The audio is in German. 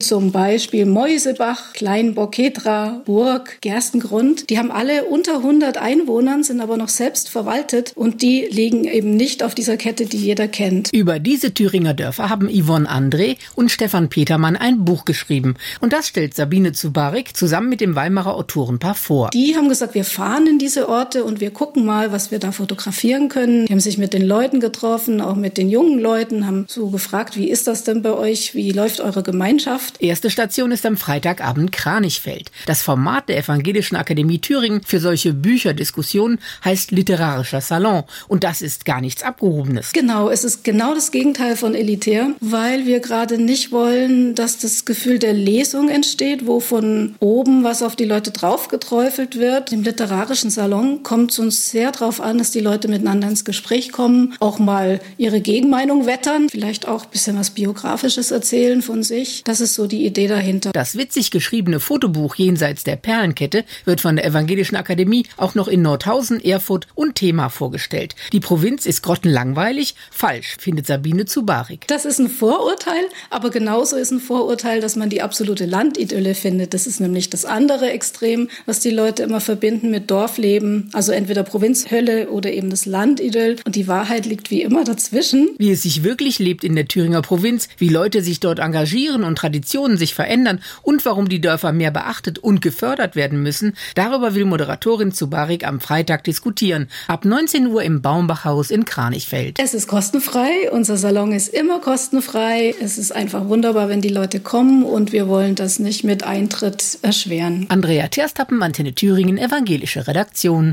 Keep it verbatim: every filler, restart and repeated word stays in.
zum Beispiel Mäusebach, Kleinbocketra, Burg, Gerstengrund. Die haben alle unter hundert Einwohnern, sind aber noch selbst verwaltet und die liegen eben nicht auf dieser Kette, die jeder kennt. Über diese Thüringer Dörfer haben Yvonne André und Stefan Petermann ein Buch geschrieben. Und das stellt Sabine Zubarik zusammen mit dem Weimarer Autorenpaar vor. Die haben gesagt, wir fahren in diese Orte und wir gucken mal, was wir da fotografieren können. Die haben sich mit den Leuten getroffen, auch mit den jungen Leuten, haben so gefragt, wie ist das denn bei euch? Wie läuft eure Gemeinschaft? Erste Station ist am Freitagabend Kranichfeld. Das Format der Evangelischen Akademie Thüringen für solche Bücherdiskussionen heißt Literarischer Salon. Und das ist gar nichts Abgehobenes. Genau, es ist genau das Gegenteil von elitär, weil wir gerade nicht wollen, dass das Gefühl der Lesung entsteht, wo von oben was auf die Leute draufgeträufelt wird. Im Literarischen Salon kommt es uns sehr darauf an, dass die Leute miteinander ins Gespräch kommen, auch mal ihre Gegenmeinung wettern, vielleicht auch ein bisschen was Biografisches erzählen von sich. Das ist so die Idee dahinter. Das witzig geschriebene Fotobuch Jenseits der Perlenkette wird von der Evangelischen Akademie auch noch in Nordhausen, Erfurt und Thema vorgestellt. Die Provinz ist grottenlangweilig. Falsch, findet Sabine Zubarik. Das ist ein Vorurteil, aber genauso ist ein Vorurteil, dass man die absolute Landidylle findet. Das ist nämlich das andere Extrem, was die Leute immer verbinden mit Dorfleben. Also entweder Provinzhölle oder eben das Landidyll. Und die Wahrheit liegt wie immer dazwischen. Wie es sich wirklich lebt in der Thüringer Provinz, wie Leute sich dort engagieren und Traditionen sich verändern und warum die Dörfer mehr beachtet und gefördert werden müssen, darüber will Moderatorin Zubarik am Freitag diskutieren. Ab neunzehn Uhr im Baumbachhaus in Kranichfeld. Es ist kostenfrei. Unser Salon ist immer kostenfrei. Es ist einfach wunderbar, wenn die Leute kommen und wir wollen das nicht mit Eintritt erschweren. Andrea Terstappen, Antenne Thüringen, evangelische Redaktion.